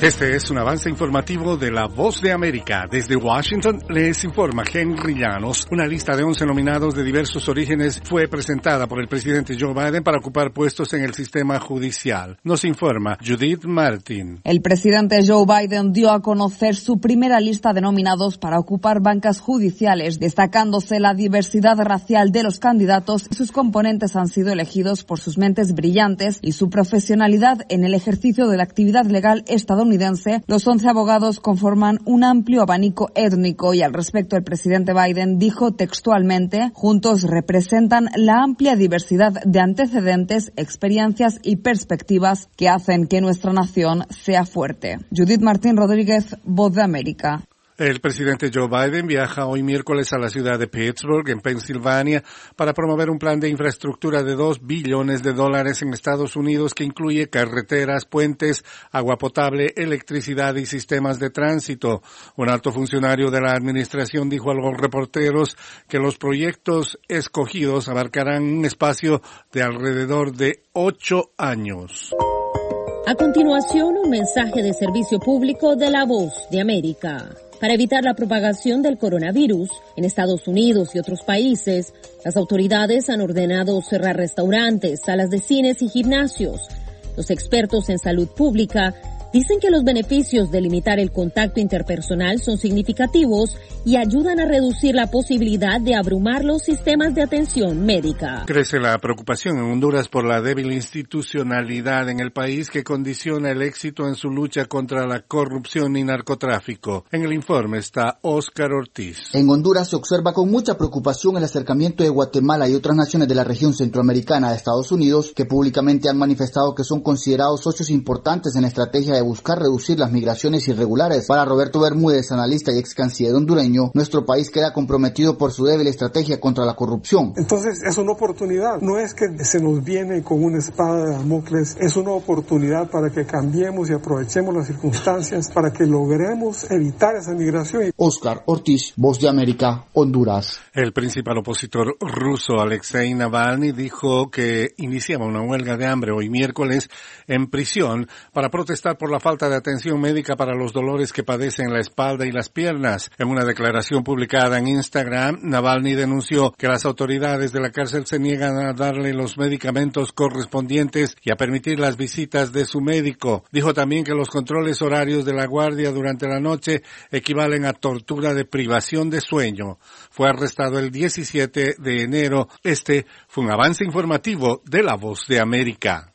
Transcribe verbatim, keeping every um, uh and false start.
Este es un avance informativo de La Voz de América. Desde Washington les informa Henry Llanos. Una lista de once nominados de diversos orígenes fue presentada por el presidente Joe Biden para ocupar puestos en el sistema judicial. Nos informa Judith Martin. El presidente Joe Biden dio a conocer su primera lista de nominados para ocupar bancas judiciales, destacándose la diversidad racial de los candidatos. Sus componentes han sido elegidos por sus mentes brillantes y su profesionalidad en el ejercicio de la actividad legal estadounidense. Los once abogados conforman un amplio abanico étnico y al respecto el presidente Biden dijo textualmente: juntos representan la amplia diversidad de antecedentes, experiencias y perspectivas que hacen que nuestra nación sea fuerte. Judith Martín Rodríguez, Voz de América. El presidente Joe Biden viaja hoy miércoles a la ciudad de Pittsburgh, en Pensilvania, para promover un plan de infraestructura de dos billones de dólares en Estados Unidos que incluye carreteras, puentes, agua potable, electricidad y sistemas de tránsito. Un alto funcionario de la administración dijo a los reporteros que los proyectos escogidos abarcarán un espacio de alrededor de ocho años. A continuación, un mensaje de servicio público de La Voz de América. Para evitar la propagación del coronavirus en Estados Unidos y otros países, las autoridades han ordenado cerrar restaurantes, salas de cines y gimnasios. Los expertos en salud pública dicen que los beneficios de limitar el contacto interpersonal son significativos y ayudan a reducir la posibilidad de abrumar los sistemas de atención médica. Crece la preocupación en Honduras por la débil institucionalidad en el país que condiciona el éxito en su lucha contra la corrupción y narcotráfico. En el informe está Oscar Ortiz. En Honduras se observa con mucha preocupación el acercamiento de Guatemala y otras naciones de la región centroamericana a Estados Unidos, que públicamente han manifestado que son considerados socios importantes en la estrategia de buscar reducir las migraciones irregulares. Para Roberto Bermúdez, analista y ex canciller hondureño, nuestro país queda comprometido por su débil estrategia contra la corrupción. Entonces es una oportunidad, no es que se nos viene con una espada de Damocles, es una oportunidad para que cambiemos y aprovechemos las circunstancias para que logremos evitar esa migración. Oscar Ortiz, Voz de América, Honduras. El principal opositor ruso, Alexei Navalny, dijo que iniciaba una huelga de hambre hoy miércoles en prisión para protestar por la falta de atención médica para los dolores que padece en la espalda y las piernas. En una declaración publicada en Instagram, Navalny denunció que las autoridades de la cárcel se niegan a darle los medicamentos correspondientes y a permitir las visitas de su médico. Dijo también que los controles horarios de la guardia durante la noche equivalen a tortura de privación de sueño. Fue arrestado el diecisiete de enero. Este fue un avance informativo de La Voz de América.